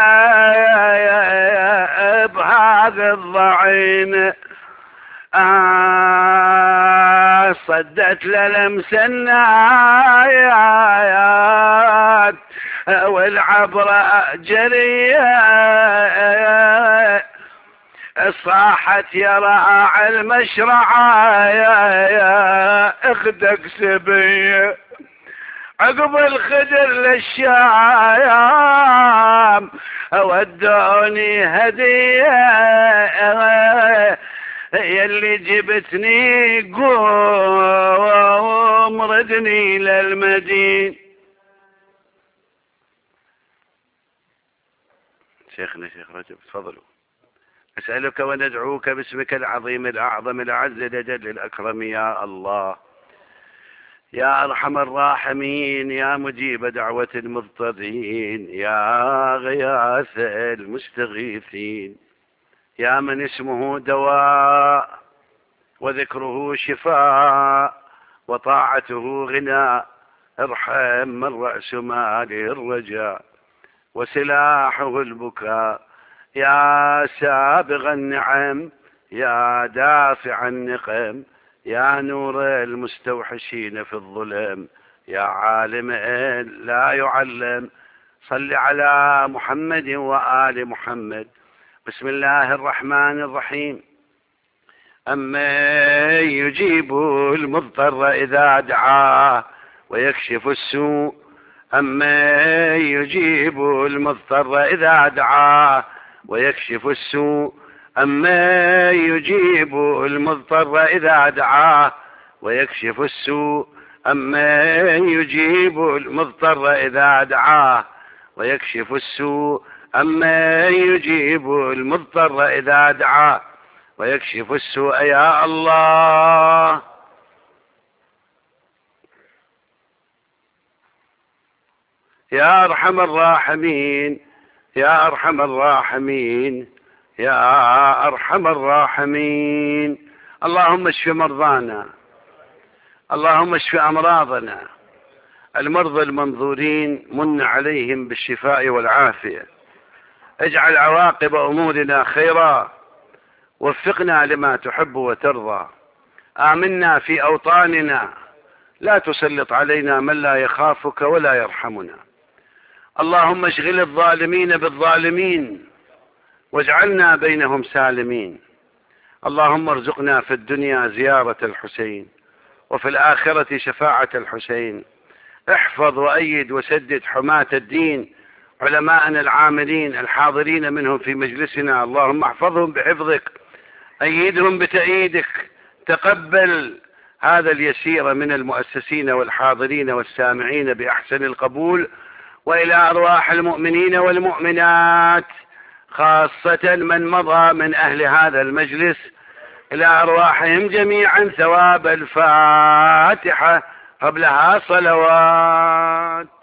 بهذا الضعين، آه صدت للمس النايات والعبرة جريه، صاحت يا راعي المشرعة يا اخدك سبيه، عقب الخدر للشام ودوني هدية، يلي جبتني قوم ردني للمدين. شيخنا شيخ رجب تفضلوا. أسألك وندعوك باسمك العظيم الأعظم الأعز الأجل الأكرم يا الله، يا أرحم الراحمين، يا مجيب دعوة المضطرين، يا غياث المستغيثين، يا من اسمه دواء وذكره شفاء وطاعته غناء، ارحم من رأس ماله الرجاء وسلاحه البكاء، يا سابغ النعم، يا دافع النقم، يا نور المستوحشين في الظلم، يا عالم لا يعلم، صل على محمد وآل محمد. بسم الله الرحمن الرحيم. أما يجيب المضطر إذا دعاه ويكشف السوء، أما يجيب المضطر إذا دعاه ويكشف السوء، أما يجيب المضطر إذا دعاه ويكشف السوء، أما يجيب المضطر إذا دعاه ويكشف السوء، أما يجيب المضطر إذا دعاه ويكشف السوء يا الله. يا أرحم الراحمين، يا أرحم الراحمين، يا أرحم الراحمين. اللهم اشف مرضانا، اللهم اشف أمراضنا، المرضى المنظورين من عليهم بالشفاء والعافية، اجعل عواقب أمورنا خيرا، وفقنا لما تحب وترضى، آمنا في أوطاننا، لا تسلط علينا من لا يخافك ولا يرحمنا. اللهم اشغل الظالمين بالظالمين واجعلنا بينهم سالمين. اللهم ارزقنا في الدنيا زيارة الحسين وفي الآخرة شفاعة الحسين. احفظ وأيد وسدد حماة الدين، علماءنا العاملين الحاضرين منهم في مجلسنا، اللهم احفظهم بحفظك، أيدهم بتأييدك. تقبل هذا اليسير من المؤسسين والحاضرين والسامعين بأحسن القبول، وإلى أرواح المؤمنين والمؤمنات خاصة من مضى من أهل هذا المجلس، إلى أرواحهم جميعا ثواب الفاتحة قبلها صلوات.